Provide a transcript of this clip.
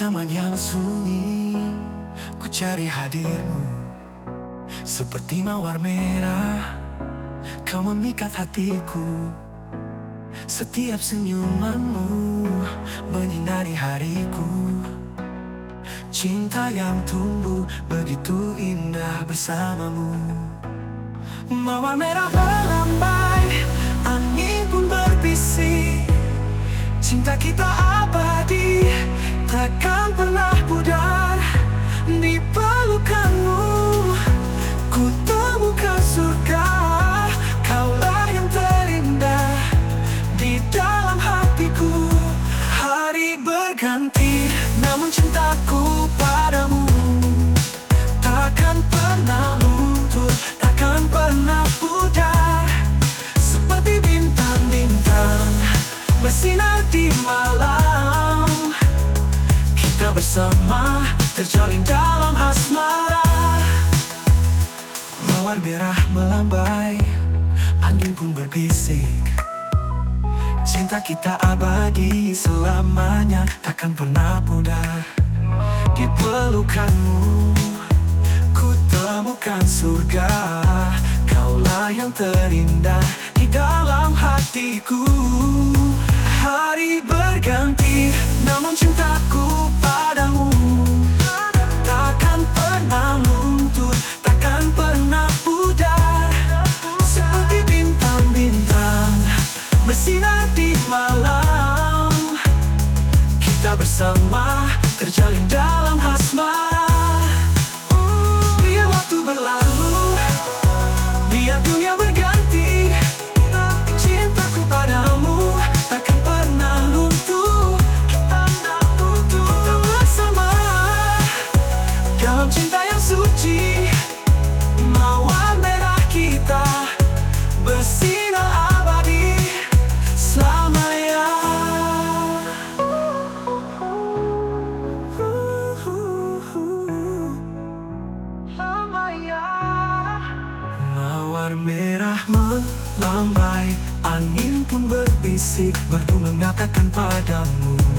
taman yang sunyi, ku cari hadirmu. Seperti mawar merah, kau memikat hatiku. Setiap senyumanmu menyinari hariku. Cinta yang tumbuh begitu indah bersamamu. Mawar merah melambai, angin pun berbisik. Cinta kita abadi, takkan pernah pudar. Di pelukanmu ku temukan surga. Kaulah yang terindah di dalam hatiku. Hari berganti, namun cintaku padamu takkan pernah luntur, takkan pernah pudar. Seperti bintang-bintang bersinar di malam, kita bersama terjalin dalam asmara. Mawar merah melambai, angin pun berbisik. Cinta kita abadi selamanya, takkan pernah pudar. Di pelukanmu ku temukan surga. Kaulah yang terindah di dalam hatiku. Hari berganti, namun cintaku padamu takkan pernah luntur, takkan pernah pudar. Seperti bintang-bintang bersinar di malam, kita bersama terjalin dalam asmara. Biar waktu berlalu, biar dunia berganti, cintaku padamu takkan pernah luntur. Kita bersama dalam cinta yang suci. Mawar merah kita bersinar abadi selamanya. Mawar merah melambai, angin pun berbisik, merdu mengatakan padamu